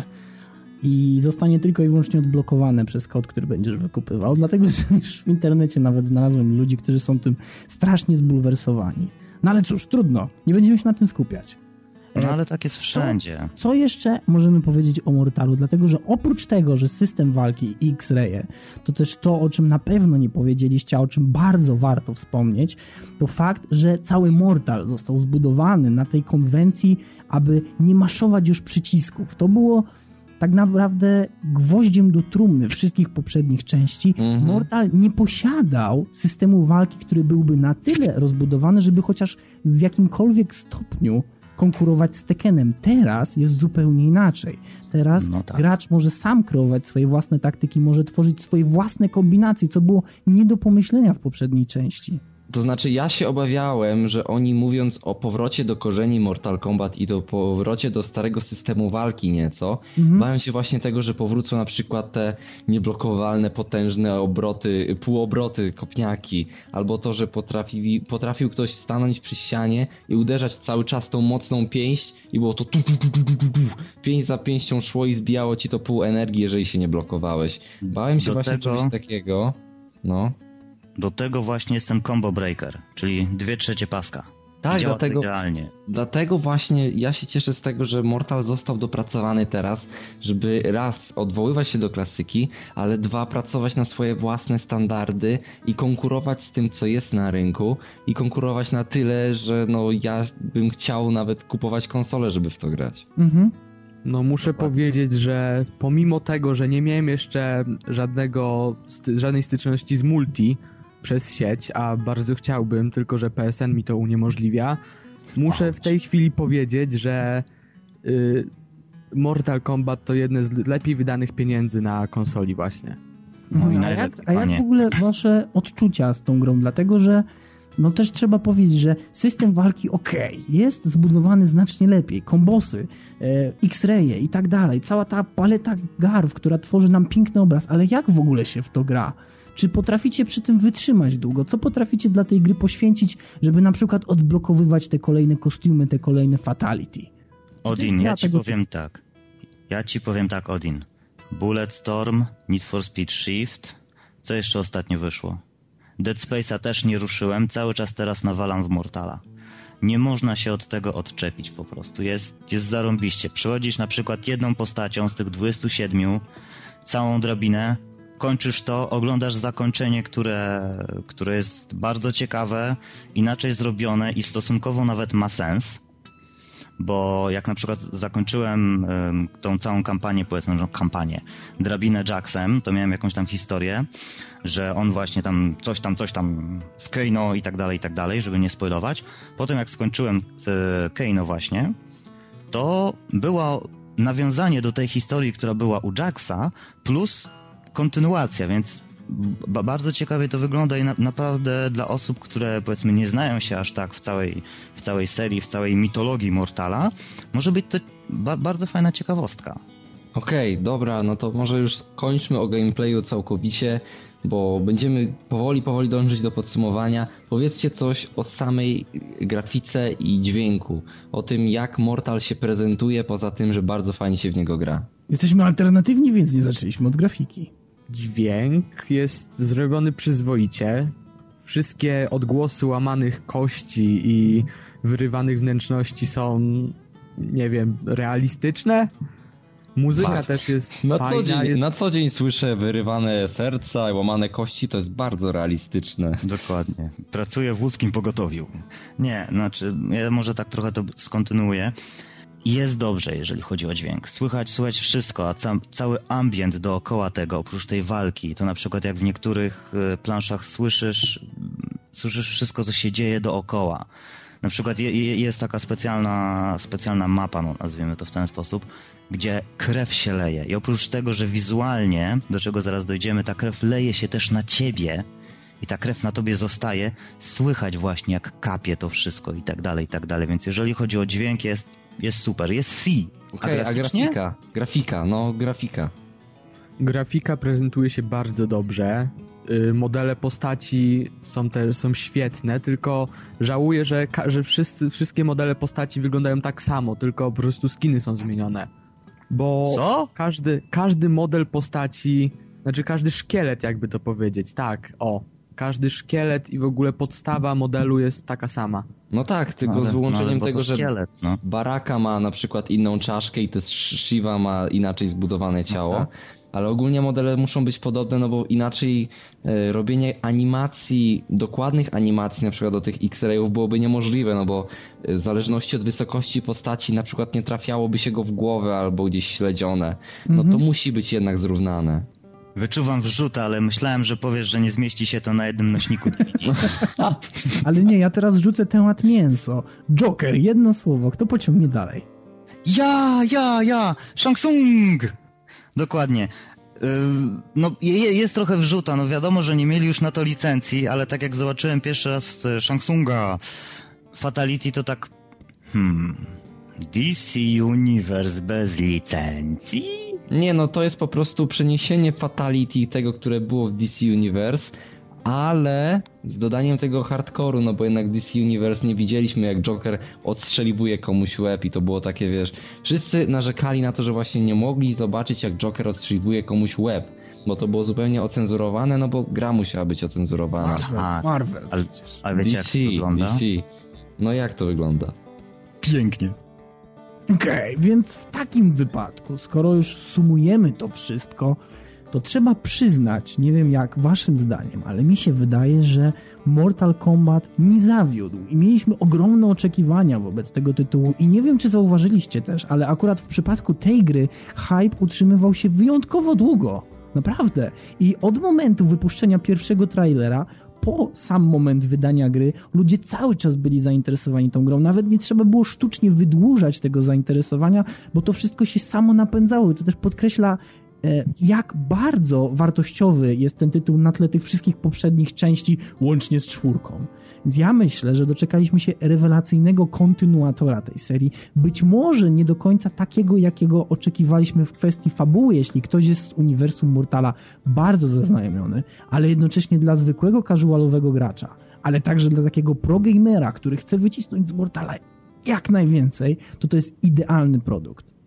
I zostanie tylko i wyłącznie odblokowane przez kod, który będziesz wykupywał. Dlatego, że już w internecie nawet znalazłem ludzi, którzy są tym strasznie zbulwersowani. No ale cóż, trudno. Nie będziemy się na tym skupiać. No ale tak jest wszędzie. Co, co jeszcze możemy powiedzieć o Mortalu? Dlatego, że oprócz tego, że system walki i X-raye, to też to, o czym na pewno nie powiedzieliście, a o czym bardzo warto wspomnieć, to fakt, że cały Mortal został zbudowany na tej konwencji, aby nie maszować już przycisków. To było tak naprawdę gwoździem do trumny wszystkich poprzednich części. Mhm. Mortal nie posiadał systemu walki, który byłby na tyle rozbudowany, żeby chociaż w jakimkolwiek stopniu konkurować z Tekkenem. Teraz jest zupełnie inaczej. Teraz no tak. Gracz może sam kreować swoje własne taktyki, może tworzyć swoje własne kombinacje, co było nie do pomyślenia w poprzedniej części. To znaczy ja się obawiałem, że oni mówiąc o powrocie do korzeni Mortal Kombat i do powrocie do starego systemu walki nieco, mhm. bawią się właśnie tego, że powrócą na przykład te nieblokowalne, potężne obroty, półobroty, kopniaki, albo to, że potrafi, potrafił ktoś stanąć przy ścianie i uderzać cały czas tą mocną pięść i było to tu, tu, tu, tu, tu, tu, tu. Pięść za pięścią szło i zbijało ci to pół energii, jeżeli się nie blokowałeś. Bałem się do właśnie tego... czegoś takiego, no. Do tego właśnie jest ten combo breaker, czyli dwie trzecie paska. Tak, działa dlatego, idealnie. Dlatego właśnie ja się cieszę z tego, że Mortal został dopracowany teraz, żeby raz odwoływać się do klasyki, ale dwa pracować na swoje własne standardy i konkurować z tym, co jest na rynku i konkurować na tyle, że no ja bym chciał nawet kupować konsolę, żeby w to grać. Mhm. No muszę Dokładnie. powiedzieć, że pomimo tego, że nie miałem jeszcze żadnego, żadnej styczności z multi przez sieć, a bardzo chciałbym, tylko że P S N mi to uniemożliwia, muszę w tej chwili powiedzieć, że y, Mortal Kombat to jedne z lepiej wydanych pieniędzy na konsoli właśnie. No, a, jak, a jak w ogóle wasze odczucia z tą grą? Dlatego, że no też trzeba powiedzieć, że system walki okej, okay, jest zbudowany znacznie lepiej, kombosy, e, X-raye i tak dalej, cała ta paleta garw, która tworzy nam piękny obraz, ale jak w ogóle się w to gra? Czy potraficie przy tym wytrzymać długo? Co potraficie dla tej gry poświęcić, żeby na przykład odblokowywać te kolejne kostiumy, te kolejne fatality? Odin, ja ci powiem tak. Ja ci powiem tak, Odin. Bulletstorm, Need for Speed Shift, co jeszcze ostatnio wyszło? Dead Space'a też nie ruszyłem, cały czas teraz nawalam w Mortala. Nie można się od tego odczepić po prostu. Jest, jest zarąbiście. Przychodzisz na przykład jedną postacią z tych dwudziestu siedmiu, całą drabinę, kończysz to, oglądasz zakończenie, które, które jest bardzo ciekawe, inaczej zrobione i stosunkowo nawet ma sens. Bo jak na przykład zakończyłem um, tą całą kampanię, powiedzmy, że kampanię, drabinę Jacksem, to miałem jakąś tam historię, że on właśnie tam coś tam, coś tam z Kano i tak dalej, i tak dalej, żeby nie spoilować. Potem jak skończyłem z Kano właśnie, to było nawiązanie do tej historii, która była u Jacksa, plus kontynuacja, więc b- bardzo ciekawie to wygląda i na- naprawdę dla osób, które powiedzmy nie znają się aż tak w całej, w całej serii, w całej mitologii Mortala, może być to ba- bardzo fajna ciekawostka. Okej, okay, dobra, no to może już kończmy o gameplayu całkowicie, bo będziemy powoli, powoli dążyć do podsumowania. Powiedzcie coś o samej grafice i dźwięku, o tym jak Mortal się prezentuje, poza tym, że bardzo fajnie się w niego gra. Jesteśmy alternatywni, więc nie zaczęliśmy od grafiki. Dźwięk jest zrobiony przyzwoicie. Wszystkie odgłosy łamanych kości i wyrywanych wnętrzności są, nie wiem, realistyczne. Muzyka Bardzo. też jest Na fajna. co, dzień, jest... na co dzień słyszę wyrywane serca, łamane kości, to jest bardzo realistyczne. Dokładnie. Pracuję w łódzkim pogotowiu. Nie, znaczy, ja może tak trochę to skontynuuję. Jest dobrze, jeżeli chodzi o dźwięk. Słychać, słychać wszystko, a ca- cały ambient dookoła tego, oprócz tej walki, to na przykład jak w niektórych y, planszach słyszysz, słyszysz wszystko, co się dzieje dookoła. Na przykład je, je, jest taka specjalna, specjalna mapa, no, nazwijmy to w ten sposób, gdzie krew się leje. I oprócz tego, że wizualnie, do czego zaraz dojdziemy, ta krew leje się też na ciebie i ta krew na tobie zostaje, słychać właśnie jak kapie to wszystko i tak dalej, i tak dalej. Więc jeżeli chodzi o dźwięk, jest, jest super. Jest C. Okej, okay, a grafika? Grafika, no grafika. Grafika prezentuje się bardzo dobrze. Y, Modele postaci są też są świetne, tylko żałuję, że, ka- że wszyscy, wszystkie modele postaci wyglądają tak samo, tylko po prostu skiny są zmienione. Bo Co? każdy, każdy model postaci, znaczy każdy szkielet, jakby to powiedzieć, tak, o. Każdy szkielet i w ogóle podstawa modelu jest taka sama. No tak, tylko No ale- z wyłączeniem no ale bo tego, to że szkielet, no. Baraka ma na przykład inną czaszkę i też Shiva ma inaczej zbudowane ciało. tak. Ale ogólnie modele muszą być podobne, no bo inaczej e, robienie animacji, dokładnych animacji na przykład do tych X-rayów byłoby niemożliwe, no bo e, w zależności od wysokości postaci na przykład nie trafiałoby się go w głowę albo gdzieś śledzione. No to musi być jednak zrównane. Wyczuwam wrzut, ale myślałem, że powiesz, że nie zmieści się to na jednym nośniku. Ale nie, ja teraz rzucę temat mięso. Joker, jedno słowo. Kto pociągnie dalej? Ja, ja, ja! Shang Tsung! Dokładnie. Yy, No, je- jest trochę wrzuta, no wiadomo, że nie mieli już na to licencji, ale tak jak zobaczyłem pierwszy raz e, Shang Tsunga Fatality, to tak... Hmm... D C Universe bez licencji? Nie, no to jest po prostu przeniesienie Fatality tego, które było w D C Universe, ale z dodaniem tego hardcore'u, no bo jednak w D C Universe nie widzieliśmy, jak Joker odstrzeliwuje komuś łeb i to było takie, wiesz, wszyscy narzekali na to, że właśnie nie mogli zobaczyć, jak Joker odstrzeliwuje komuś łeb, bo to było zupełnie ocenzurowane, no bo gra musiała być ocenzurowana. A, Marvel. ale, ale wiecie, jak to D C, wygląda? D C. No jak to wygląda? Pięknie. Okej, okay, więc w takim wypadku, skoro już sumujemy to wszystko, to trzeba przyznać, nie wiem jak waszym zdaniem, ale mi się wydaje, że Mortal Kombat nie zawiódł i mieliśmy ogromne oczekiwania wobec tego tytułu i nie wiem, czy zauważyliście też, ale akurat w przypadku tej gry hype utrzymywał się wyjątkowo długo. Naprawdę. I od momentu wypuszczenia pierwszego trailera po sam moment wydania gry ludzie cały czas byli zainteresowani tą grą. Nawet nie trzeba było sztucznie wydłużać tego zainteresowania, bo to wszystko się samo napędzało. I to też podkreśla, jak bardzo wartościowy jest ten tytuł na tle tych wszystkich poprzednich części, łącznie z czwórką. Więc ja myślę, że doczekaliśmy się rewelacyjnego kontynuatora tej serii. Być może nie do końca takiego, jakiego oczekiwaliśmy w kwestii fabuły, jeśli ktoś jest z uniwersum Mortala bardzo zaznajomiony, ale jednocześnie dla zwykłego casualowego gracza, ale także dla takiego pro-gamera, który chce wycisnąć z Mortala jak najwięcej, to to jest idealny produkt.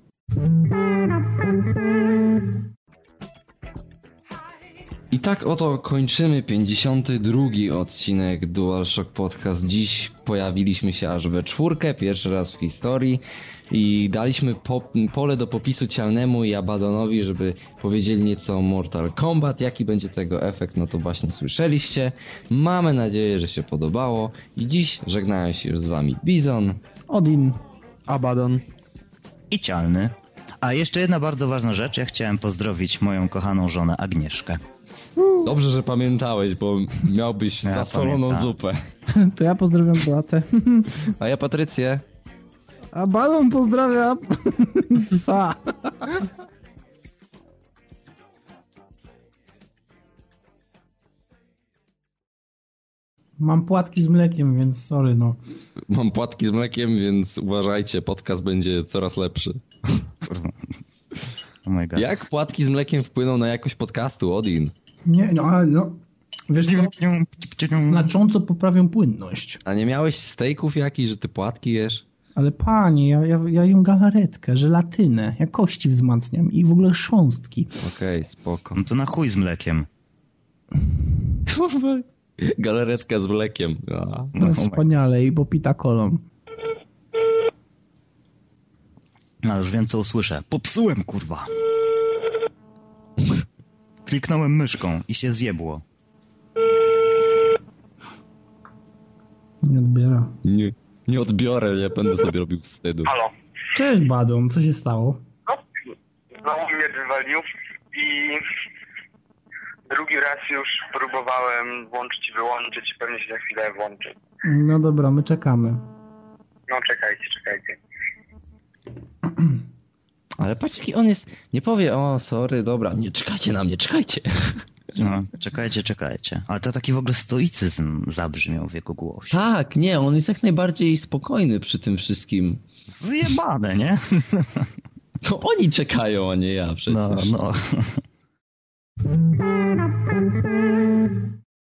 I tak oto kończymy pięćdziesiąty drugi odcinek DualShock Podcast. Dziś pojawiliśmy się aż we czwórkę, pierwszy raz w historii i daliśmy po, pole do popisu Cialnemu i Abadonowi, żeby powiedzieli nieco o Mortal Kombat. Jaki będzie tego efekt, no to właśnie słyszeliście. Mamy nadzieję, że się podobało i dziś żegnają się już z wami Bizon, Odin, Abaddon I Cialny. A jeszcze jedna bardzo ważna rzecz. Ja chciałem pozdrowić moją kochaną żonę Agnieszkę. Dobrze, że pamiętałeś, bo miałbyś Ja zasoloną pamiętam. zupę. to ja pozdrawiam Beatę. A ja Patrycję. A Balon pozdrawia psa. Mam płatki z mlekiem, więc sorry, no. Mam płatki z mlekiem, więc uważajcie, podcast będzie coraz lepszy. Oh my God. Jak płatki z mlekiem wpłyną na jakość podcastu, Odin? Nie, no ale no. Wiesz co? Znacząco poprawią płynność. A nie miałeś stejków jakichś, że ty płatki jesz? Ale panie, ja, ja, ja jem galaretkę, żelatynę, ja kości wzmacniam i w ogóle chrząstki. Okej, okay, spoko. No to na chuj z mlekiem. Kurwa. Galaretka z mlekiem. A. No, No, wspaniale i popita kolą. No już wiem, co usłyszę. Popsułem, kurwa. Kliknąłem myszką i się zjebło. Nie odbiera. Nie, nie odbiorę, nie będę sobie robił wstydu. Halo. Cześć, Badum, co się stało? No, znowu mnie wywalił i drugi raz już próbowałem włączyć i wyłączyć, pewnie się za chwilę włączy. No dobra, my czekamy. No czekajcie, czekajcie. Ale patrz, jaki on jest... Nie powie, o, sorry, dobra, nie czekajcie na mnie, czekajcie. No, czekajcie, czekajcie. Ale to taki w ogóle stoicyzm zabrzmiał w jego głosie. Tak, nie, on jest jak najbardziej spokojny przy tym wszystkim. Wyjebane, nie? To oni czekają, a nie ja przecież. No, no.